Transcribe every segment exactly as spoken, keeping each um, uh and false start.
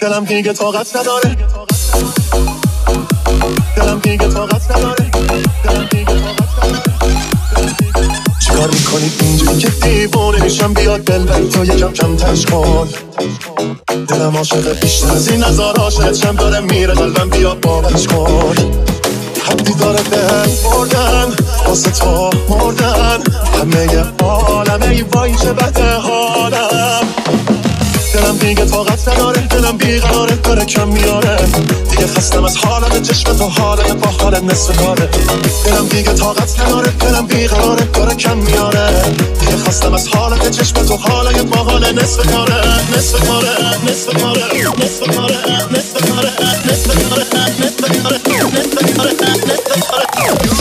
دلم دیگه طاقت نداره، دلم دیگه طاقت نداره، دلم دیگه طاقت نداره. چیکار میکنی اینجوری که دیوونه میشم؟ بیاد دل بری تو یکم کم تش کن. دلم عاشق بیشتر از این نظار عاشقشم داره میره قلبم، بیا باورش کن. حدی داره دل بردن واسه تو مردن، همه عالمه ای وای چه بده حالم. دلم دیگه طاقت نداره، دلم بیقراره داره کم میاره. دیگه خستم از حالت چشم تو، حالت با حالت نصف کاره. دلم دیگه طاقت نداره، دلم بیقراره داره کم میاره. دیگه خستم از حالت چشم تو، حالت با حالت نصف کاره. نصف کاره، نصف کاره، نصف کاره، نصف کاره، نصف کاره، نصف کاره، نصف کاره، نصف کاره.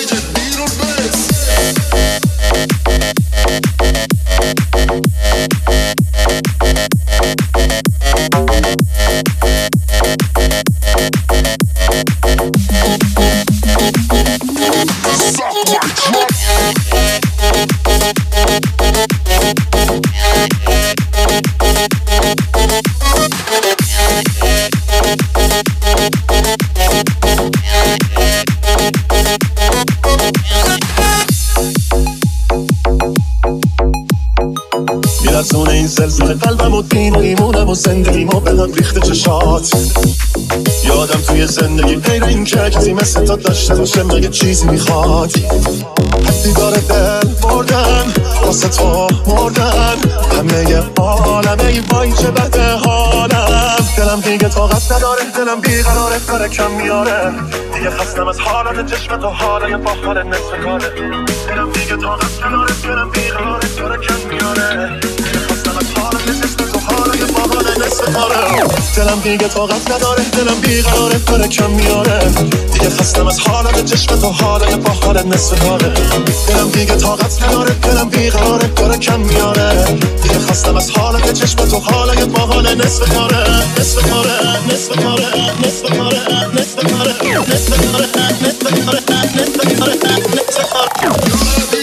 میرسونه این زلزله قلبم و دین و ایمونم و زندگیم و به هم ریخته چشات. یادم توی زندگی غیر این که کسی مثل تو داشته باشه مگه چیزی میخواد. حدی داره دل بردن واسه تو مردن، همه عالمه ای وای چه بده حالم. دلم دیگه طاقت نداره، دلم بیقراره داره کم میاره. دیگه خستم از حالت چشم تو، حالت با حالت نصف کاره. دلم دیگه طاقت نداره، دلم بیقراره داره کم میاره. دیگه خستم از حالت چشم تو، حالت با حالت نصف کاره. دلم دیگه طاقت نداره، دلم بیقراره داره کم میاره. دیگه خستم از حالت چشم تو، حالت با حالت نصف کاره. دلم دیگه طاقت نداره، دلم بیقراره داره کم میاره. دیگه خستم از حالت چشم تو، حالت با حالت نصف کاره. نصف کاره، نصف کاره، نصف کاره، نصف کاره، نصف کاره، نصف کاره، نصف کاره، نصف کاره.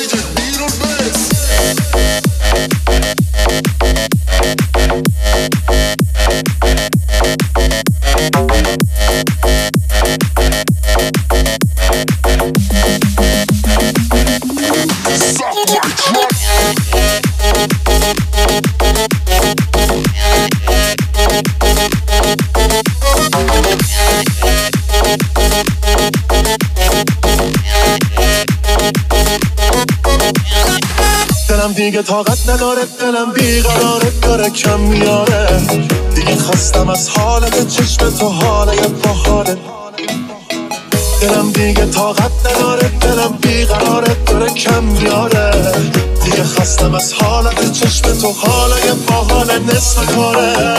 دلم دیگه طاقت نداره، دلم بیقراره داره کم میاره. دیگه خستم از حالت چشم تو، حالت با حالت. دلم دیگه طاقت نداره، دلم بیقراره داره کم میاره. دیگه خستم از حالت چشم تو، حالت با حالت نصف کاره.